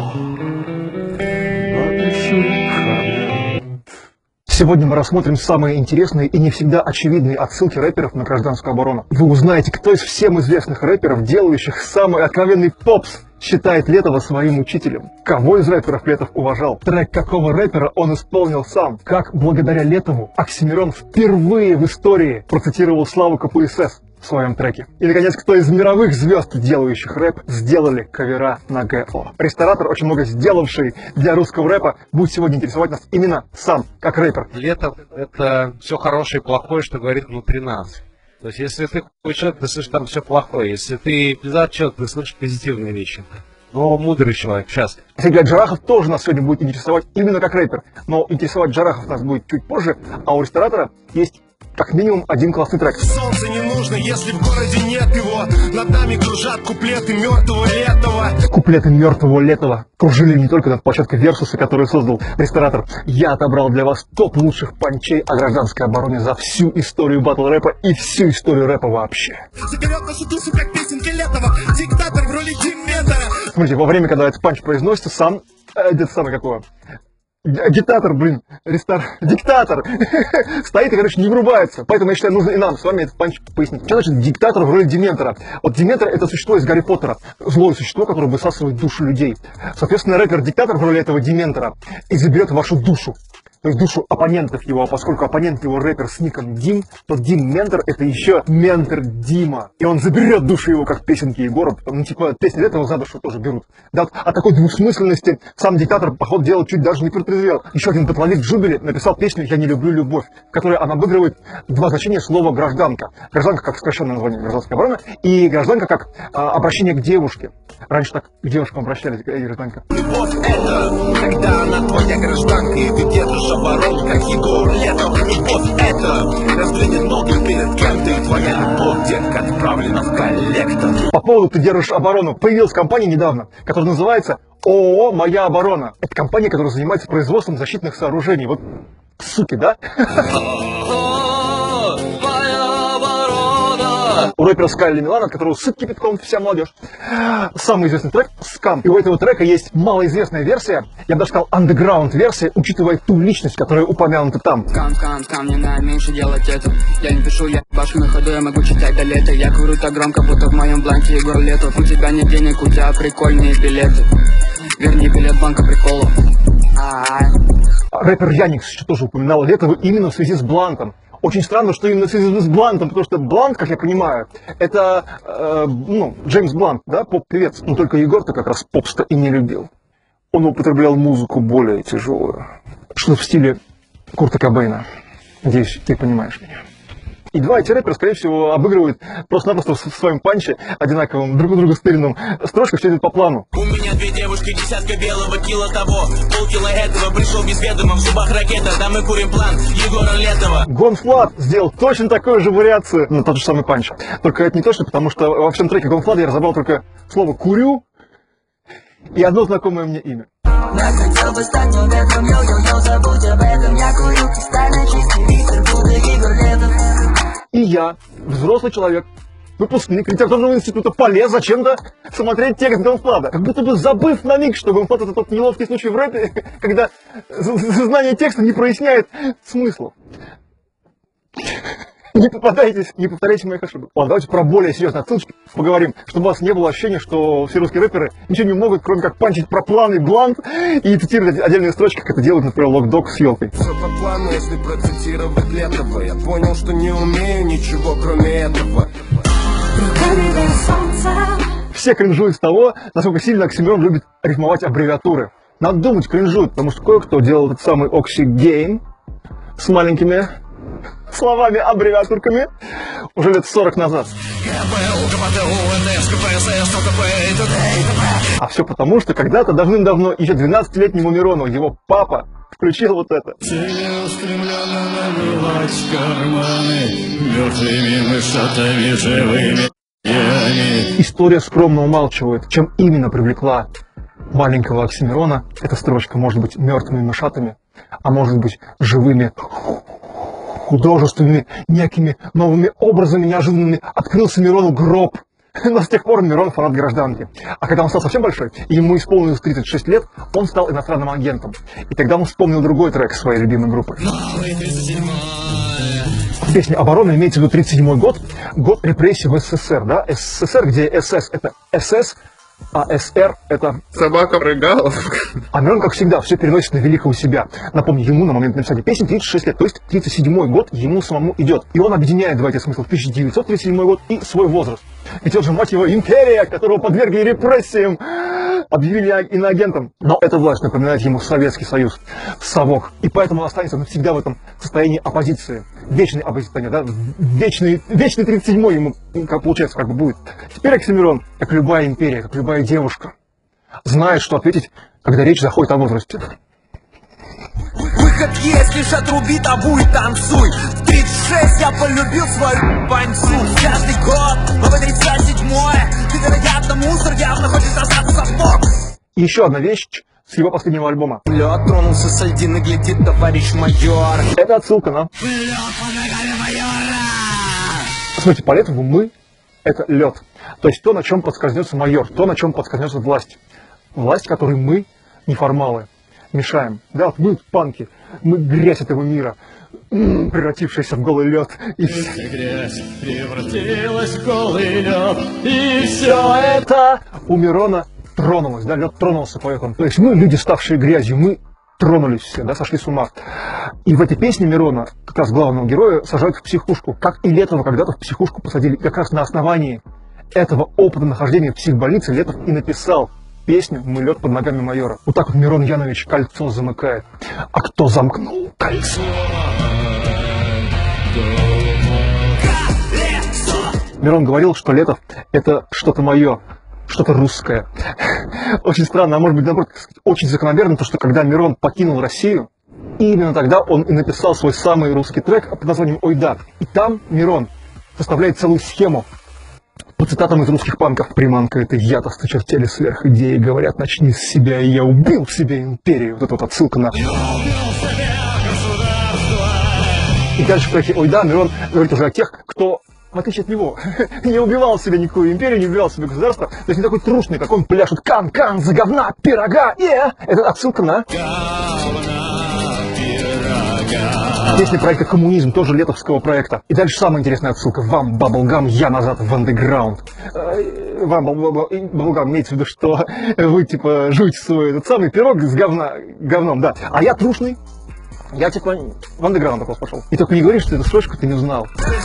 Сегодня мы рассмотрим самые интересные и не всегда очевидные отсылки рэперов на гражданскую оборону. Вы узнаете, кто из всем известных рэперов, делающих самый откровенный попс, считает Летова своим учителем. Кого из рэперов Летов уважал? Трек какого рэпера он исполнил сам? Как благодаря Летову Оксимирон впервые в истории процитировал Славу КПСС в своем треке? И, наконец, кто из мировых звезд, делающих рэп, сделали кавера на ГО? Ресторатор, очень много сделавший для русского рэпа, будет сегодня интересовать нас именно сам, как рэпер. Летов — это все хорошее и плохое, что говорит внутри нас. То есть, если ты хуй человек, ты слышишь там все плохое. Если ты пиздат человек, ты слышишь позитивные вещи. Но мудрый человек, счастлив. Сергей Джарахов тоже нас сегодня будет интересовать именно как рэпер. Но интересовать Джарахов нас будет чуть позже, а у ресторатора есть как минимум один классный трек. Солнце не нужно, если в городе нет его. Над нами кружат куплеты мертвого Летова. Куплеты мертвого Летова кружили не только над площадкой Версуса, которую создал ресторатор. Я отобрал для вас топ лучших панчей о гражданской обороне за всю историю батл рэпа и всю историю рэпа вообще. Заберет нашу душу, как песенка Летова. Диктатор в роли Диметра. Смотрите, во время, когда этот панч произносится, сам... Э, где-то самое какое... Агитатор, блин, рестор... диктатор стоит и, короче, не врубается. Поэтому я считаю, нужно и нам с вами этот панч пояснить. Что значит диктатор в роли Дементора? Вот Дементор — это существо из Гарри Поттера. Злое существо, которое высасывает душу людей. Соответственно, рэпер-диктатор в роли этого Дементора и заберет вашу душу. То есть душу оппонентов его, а поскольку оппонент его рэпер с ником Дим, то Дим Ментор — это еще ментор Дима. И он заберет душу его, как песенки Егора. Ну, типа, песни этого за душу тоже берут. Да, от такой двусмысленности сам диктатор, походу, дело чуть даже не протрезвел. Еще один батловик Джубили написал песню «Я не люблю любовь», в которой он обыгрывает два значения слова «гражданка». Гражданка как сокращенное название гражданской обороны, и гражданка как а, обращение к девушке. Раньше так к девушкам обращались, эй, гражданка. Любовь — это когда она твоя гражданка, и ты держишь оборону, как Егор Летов. Любовь — это раздвинет ноги перед кем-то, и твоя любовь, детка, отправлена в коллектор. По поводу «Ты держишь оборону» появилась компания недавно, которая называется ООО «Моя оборона». Это компания, которая занимается производством защитных сооружений. Вот суки, да? У рэпера Скайли Милана, от которого сыт кипятком вся молодежь. Самый известный трек «Скам». И у этого трека есть малоизвестная версия, я бы даже сказал андеграунд версия, учитывая ту личность, которая упомянута там. Скам, скам, скам, не надо меньше делать это. Я не пишу, я башу на ходу, я могу читать до лета. Я курю так громко, будто в моем бланке Егор Летов. У тебя нет денег, у тебя прикольные билеты. Верни билет банка приколов. Рэпер Яникс еще тоже упоминал Летова именно в связи с блантом. Очень странно, что именно в связи с Блантом, потому что Блант, как я понимаю, это, э, ну, Джеймс Блант, да, поп-певец. Но только Егор-то как раз попс-то и не любил. Он употреблял музыку более тяжелую, что в стиле Курта Кобейна. Надеюсь, ты понимаешь меня. И два эти рэпера, скорее всего, обыгрывают просто-напросто в своем панче, одинаковым, друг у друга стыренным строчках, все идет по плану. У меня две девушки, десятка белого, кило того, полкило этого, пришел без ведома, в зубах ракета, да мы курим план Егора Летова. Гонфлад сделал точно такую же вариацию на тот же самый панч. Только это не точно, потому что во всем треке Гонфлада я разобрал только слово «курю» и одно знакомое мне имя. Я хотел бы стать ветром, йо-йо-йо, забудь об этом. Я курю кристально чистый ветер, буду Егор Летов. И я, взрослый человек, выпускник литературного института, полез зачем-то смотреть текст Гонфлада. Как будто бы забыв на миг, что Гонфлад — это тот неловкий случай в рэпе, когда знание текста не проясняет смысла. Не попадайтесь, не повторяйте моих ошибок. Ладно, давайте про более серьезные отсылочки поговорим, чтобы у вас не было ощущения, что все русские рэперы ничего не могут, кроме как панчить про планы блант и цитировать отдельные строчки, как это делают, например, Локдог с елкой. Все по плану, если процитировать Летова. Я понял, что не умею ничего, кроме этого. Все кринжуют с того, насколько сильно Оксимирон любит рифмовать аббревиатуры. Надо думать, кринжует, потому что кое-кто делал этот самый оксигейм с маленькими словами, аббревиатурками уже лет сорок назад. А все потому, что когда-то давным-давно, еще двенадцатилетнему Мирону, его папа включил вот это. Целеустремленно набивать карманы мертвыми мышатами живыми. История скромно умалчивает, чем именно привлекла маленького Оксимирона. Эта строчка может быть мертвыми мышатами, а может быть живыми, художественными, некими новыми образами неожиданными. Открылся Мирону гроб. Но с тех пор Мирон фанат гражданки. А когда он стал совсем большой, и ему исполнилось тридцать шесть лет, он стал иностранным агентом. И тогда он вспомнил другой трек своей любимой группы. В песне «Оборона» имеется в виду тридцать седьмой год, год репрессий в СССР, да? СССР, где СС это СС, а СР это... Собака прыгала. А Мирон, как всегда, все переносит на великого себя. Напомню, ему на момент написания песни тридцать шесть лет, то есть тридцать седьмой год ему самому идет. И он объединяет два этих смысла: тысяча девятьсот тридцать седьмой год и свой возраст. Ведь он же, мать его, империя, которого подвергли репрессиям, объявили иноагентом. Но эта власть напоминает ему Советский Союз, совок. И поэтому он останется навсегда в этом состоянии оппозиции. Вечный оппозиционер, да? Вечный, вечный тридцать седьмой ему, как получается, как бы будет. Теперь Оксимирон, как любая империя, как любая девушка, знает, что ответить, когда речь заходит о возрасте. Выход есть, лишь отруби табу и танцуй. В тридцать шесть я полюбил свою панцу. Каждый год, новый тридцать седьмое. Ты, вероятно, мусор, явно хочешь остаться сапог. И еще одна вещь с его последнего альбома. Лед тронулся со льдин и глядит товарищ майор. Это отсылка на... Смотрите, по Летову мы — это лед. То есть то, на чем подскользнется майор, то, на чем подскользнется власть. Власть, которой мы, неформалы, мешаем. Да, вот мы панки, мы грязь этого мира, превратившаяся в голый лед. И грязь превратилась в голый лед. И все это у Мирона тронулось, да, лед тронулся поэтому. То есть мы, люди, ставшие грязью, мы тронулись все, да, сошли с ума. И в этой песне Мирона, как раз главного героя, сажают в психушку. Как и Летова когда-то в психушку посадили. Как раз на основании этого опыта нахождения в психбольнице Летов и написал песню «Мы лед под ногами майора». Вот так вот Мирон Янович кольцо замыкает. А кто замкнул кольцо? Мирон говорил, что Летов — это что-то мое, что-то русское. Очень странно, а может быть, наоборот, очень закономерно, то, что когда Мирон покинул Россию, именно тогда он и написал свой самый русский трек под названием «Ой да». И там Мирон составляет целую схему по цитатам из русских панков. «Приманка — это я-то сточертели сверх идеи, говорят, начни с себя, и я убил в себе империю». Вот эта вот отсылка на... И дальше в треке «Ой да» Мирон говорит уже о тех, кто, в отличие от него, не убивал себе никакую империю, не убивал себе государство. То есть не такой трушный, как он пляшет «Кан-кан, за говна, пирога, yeah!» Это отсылка на... Песня проекта «Коммунизм», тоже летовского проекта. И дальше самая интересная отсылка. «Вам, Bubblegum, я назад в андеграунд». Вам, Bubblegum, имеется в виду, что вы, типа, жуете свой этот самый пирог с говна, говном, да. А я трушный. Я, типа, в андеграунд просто пошел. И только не говори, что эту строчку ты не знал.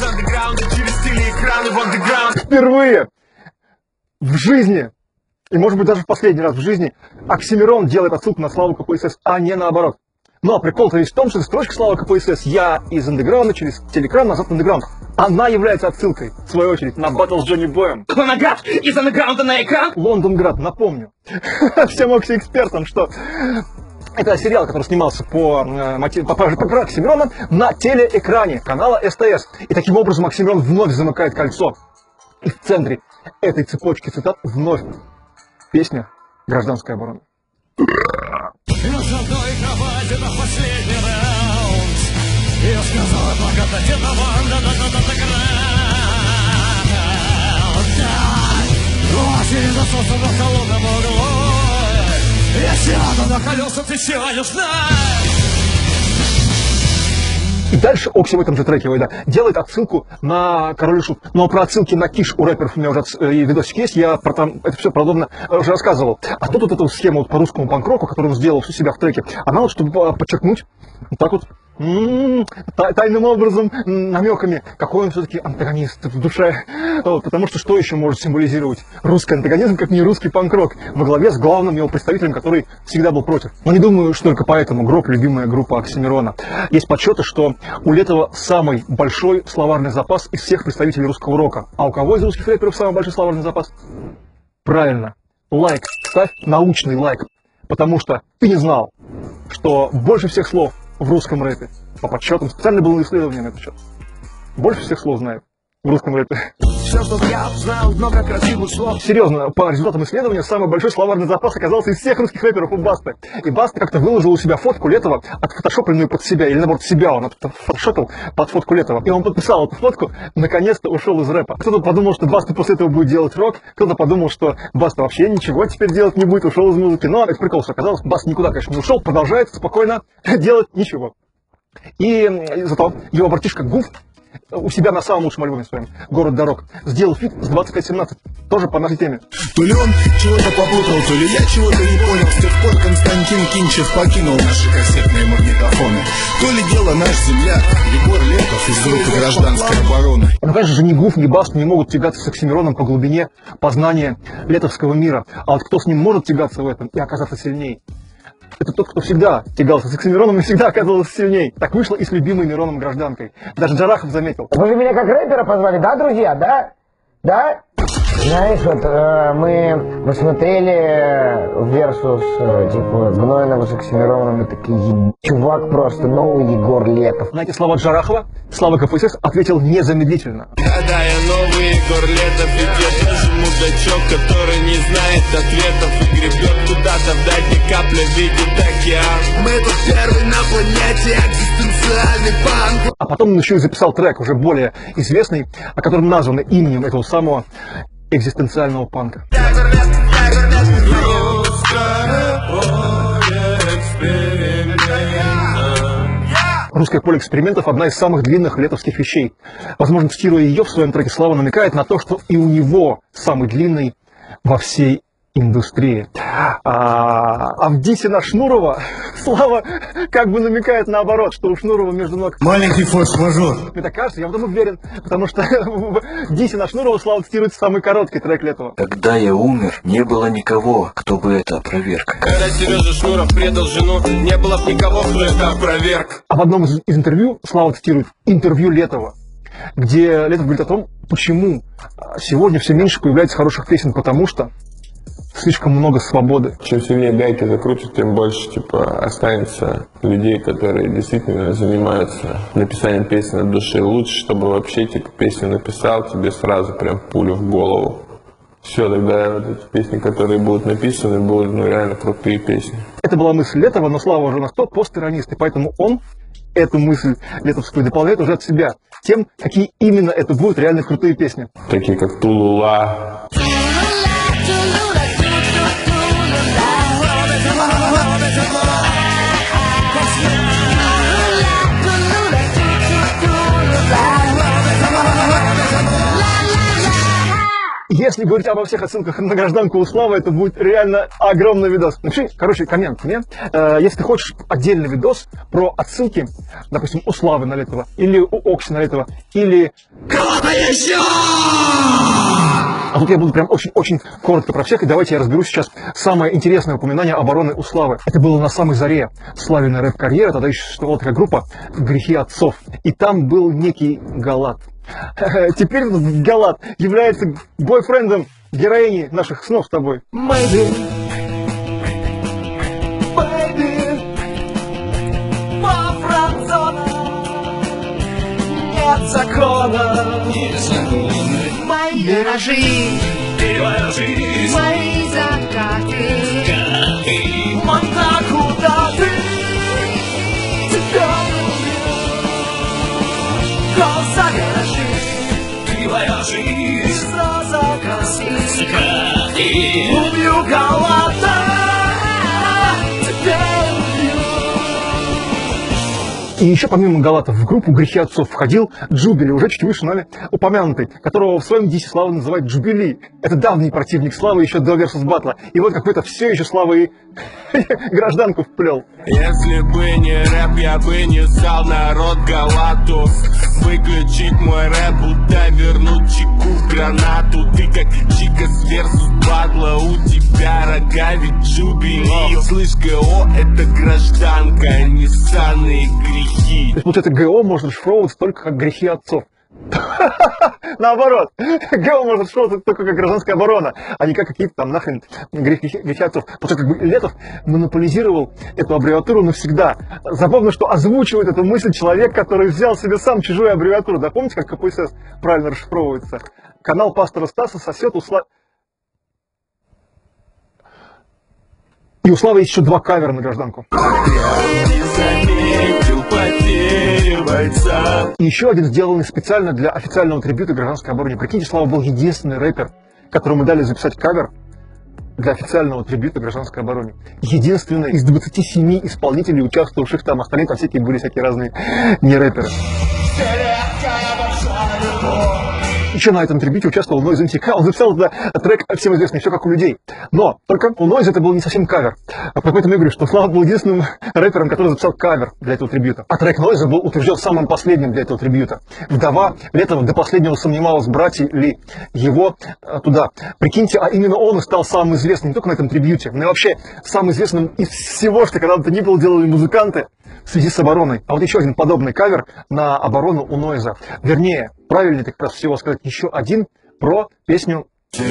Впервые в жизни, и может быть даже в последний раз в жизни, Оксимирон делает отсылку на Славу КПСС, а не наоборот. Но прикол-то весь в том, что строчка Слава КПСС «Я из андеграунда через телеэкран назад в андеграунд». Она является отсылкой, в свою очередь, на батл с Джонни Боем. Лондонград из андеграунда на экран? Лондонград, напомню всем окси-экспертам, что это сериал, который снимался по, по, по, по Оксимирона на телеэкране канала СТС. И таким образом Оксимирон вновь замыкает кольцо. И в центре этой цепочки цитат вновь песня «Гражданская оборона». Это последний раунд. Я сказал, благодать это банда, да, да, да, да, осень засосана холодным углом. Я сяду на колеса, ты сядешь на... И дальше Окси в этом же треке да, делает отсылку на Король и Шут. Но про отсылки на киш у рэперов у меня уже и видосик есть, я про там это все подробно уже рассказывал. А тут вот эту схему вот по русскому панк-року, которую он сделал у себя в треке, она вот, чтобы подчеркнуть, вот так вот, м-м, тайным образом, намеками, какой он все-таки антагонист в душе. Вот, потому что что еще может символизировать русский антагонизм, как не русский панк-рок, во главе с главным его представителем, который всегда был против. Но не думаю, что только поэтому Гроб — любимая группа Оксимирона. Есть подсчеты, что у Летова самый большой словарный запас из всех представителей русского рока. А у кого из русских рэперов самый большой словарный запас? Правильно. Лайк. Ставь научный лайк. Потому что ты не знал, что больше всех слов в русском рэпе, по подсчетам, специально было исследование на этот счет, больше всех слов знает в русском рэпе. Все, что я знал, много красивых слов. Серьезно, по результатам исследования, самый большой словарный запас оказался из всех русских рэперов у Басты. И Баста как-то выложил у себя фотку Летова, отфотошопленную под себя, или наоборот себя он отфотошопил под фотку Летова. И он подписал эту фотку, наконец-то ушел из рэпа. Кто-то подумал, что Баста после этого будет делать рок, кто-то подумал, что Баста вообще ничего теперь делать не будет, ушел из музыки. Но это прикол, что оказалось, Баста никуда, конечно, не ушел, продолжает спокойно делать ничего. И зато его братишка Гуф у себя на самом лучшем альбоме своем «Город дорог» сделал фит с двадцать пять семнадцать, тоже по нашей теме. То ли он чего-то попутал, то ли я чего-то не понял. С тех пор Константин Кинчев покинул наши кассетные магнитофоны. То ли дело наш земляк Егор Летов из группы «Гражданская оборона». Ну, конечно же, ни Гуф, ни Баст не могут тягаться с Оксимироном по глубине познания летовского мира. А вот кто с ним может тягаться в этом и оказаться сильнее? Это тот, кто всегда тягался с Оксимироном и всегда оказывался сильней. Так вышло и с любимой Мироном Гражданкой. Даже Джарахов заметил. Вы же меня как рэпера позвали, да, друзья? Да? Да? Знаешь, вот э, мы, мы смотрели Версус, э, типа, Гнойного с Оксимироном, и такие, чувак просто, новый Егор Летов. На эти слова Джарахова Слава КПСС ответил незамедлительно. Да, я новый Егор Летов, ведь я тоже мудачок, который не знает ответов и гребет куда-то в дальней капле видит океан. Мы тут первый на планете, экзистенциальный панк. А потом он еще и записал трек, уже более известный, о котором названо именем этого самого экзистенциального панка. «Русское поле экспериментов» — одна из самых длинных летовских вещей. Возможно, цитируя ее в своем треке, Слава намекает на то, что и у него самый длинный во всей индустрии. А, а в дисе на Шнурова Слава как бы намекает наоборот, что у Шнурова между ног маленький форс-мажор. Мне так кажется, я в этом уверен, потому что в дисе на Шнурова Слава цитирует самый короткий трек Летова. Когда я умер, не было никого, кто бы это опроверг. Когда Сережа Шнуров предал жену, не было бы никого, кто это опроверг. А в одном из, из интервью Слава цитирует интервью Летова, где Летов говорит о том, почему сегодня все меньше появляется хороших песен, потому что слишком много свободы. Чем сильнее гайки закрутят, тем больше типа останется людей, которые действительно занимаются написанием песен от души. Лучше, чтобы вообще типа песню написал, тебе сразу прям пулю в голову. Все, тогда вот эти песни, которые будут написаны, будут ну, реально крутые песни. Это была мысль Летова, но Слава уже на сто постиронист, и поэтому он эту мысль летовскую дополняет уже от себя тем, какие именно это будут реально крутые песни. Такие как «Тулула». Если говорить обо всех отсылках на гражданку у Славы, это будет реально огромный видос. Напиши, короче, коммент мне, э, если ты хочешь отдельный видос про отсылки, допустим, у Славы на Летова, или у Окси на Летова, или... Кого-то еще! А тут я буду прям очень-очень коротко про всех, и давайте я разберу сейчас самое интересное упоминание обороны у Славы. Это было на самой заре Славиной рэп-карьеры, тогда еще существовала такая группа «Грехи отцов», и там был некий Галат. Теперь Галат является бойфрендом героини наших снов с тобой. Мэйби, нет закона, мои миражи, мои закаты, манда, куда ты тебя глаза гаражи, твоя жизнь, слеза косы, убью Галата, тебя убью. И еще помимо Галатов в группу «Грехи отцов» входил Джубили, уже чуть выше нами упомянутый, которого в своем дисе Слава называет Джубили. Это давний противник Славы еще до Версус Батла. И вот какой-то все еще Слава и гражданку вплел. Если бы не рэп, я бы не стал народ Галатов. Выключить мой рэп, будто вернуть чеку в гранату. Ты как чика с Версус Батла, у тебя рога ведь Джубили. Слышь, ГО это гражданка, а не ссаные грехи. То есть вот это ГО можно расшифровывать только как грехи отцов. Наоборот, ГО можно расшифровывать только как гражданская оборона, а не как какие-то там нахрен грехи, грехи отцов. Потому что как бы Летов монополизировал эту аббревиатуру навсегда. Забавно, что озвучивает эту мысль человек, который взял себе сам чужую аббревиатуру. Да помните, как КПСС правильно расшифровывается? Канал пастора Стаса сосет у Славы. И у Славы есть еще два кавера на гражданку. И еще один сделанный специально для официального трибюта гражданской обороны. Прикиньте, Слава был единственный рэпер, которому дали записать кавер для официального трибюта гражданской обороне. Единственный из двадцати семи исполнителей, участвовавших там. Остальные там всякие были всякие разные не рэперы. Еще на этом трибюте участвовал Нойз эм си кей. Он записал туда трек всем известный «Все как у людей». Но только у Нойза это был не совсем кавер. Поэтому я говорю, что Слава был единственным рэпером, который записал кавер для этого трибюта. А трек Нойза был утвержден самым последним для этого трибюта. Вдова Летова до последнего сомневалась, братья ли его туда. Прикиньте, а именно он и стал самым известным не только на этом трибюте, но и вообще самым известным из всего, что когда-то ни было делали музыканты в связи с обороной. А вот еще один подобный кавер на оборону у Нойза. Вернее, правильнее как раз всего сказать еще один про песню.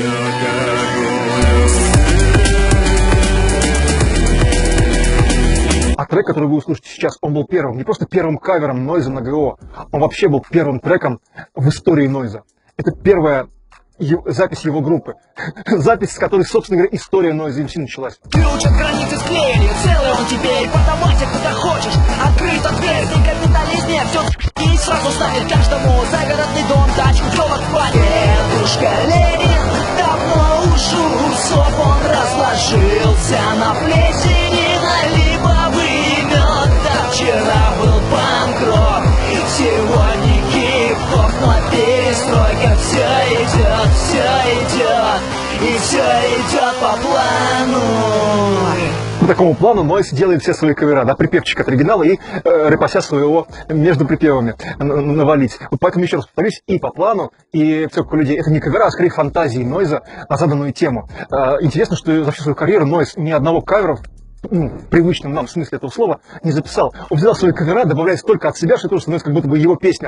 А трек, который вы услышите сейчас, он был первым, не просто первым кавером Нойза на ГО, он вообще был первым треком в истории Нойза. Это первая запись его группы. Запись, с которой, собственно говоря, история Нойз эм си началась. Ключ от границы склеили, целый он теперь, подавайся куда хочешь, открыта дверь, ты капитализм, нет, все есть, сразу ставит каждому загородный дом, тачку, доллар в плане. Дедушка Ленин давно ушел, усов он разложился на плесени, на липовый мед, да вчера был панк-рок, сегодня хип-хоп, но перестройка, все идет, все идет, и все идет по плану. По такому плану Нойз делает все свои кавера, да, припевчик от оригинала и э, рэпася своего между припевами навалить. Вот поэтому еще раз повторюсь, и по плану, и все как у людей. Это не кавера, а скорее фантазии Нойза на заданную тему. Э, интересно, что за всю свою карьеру Нойз ни одного кавера, ну, в привычном нам смысле этого слова, не записал. Он взял свои кавера, добавляя столько от себя, что это становится как будто бы его песня.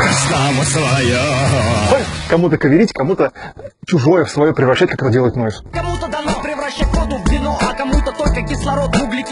Кому-то каверить, кому-то чужое в свое превращать, как это делает Нойз. Кому-то дано превращать воду в вино, а кому-то только кислород в углекислый.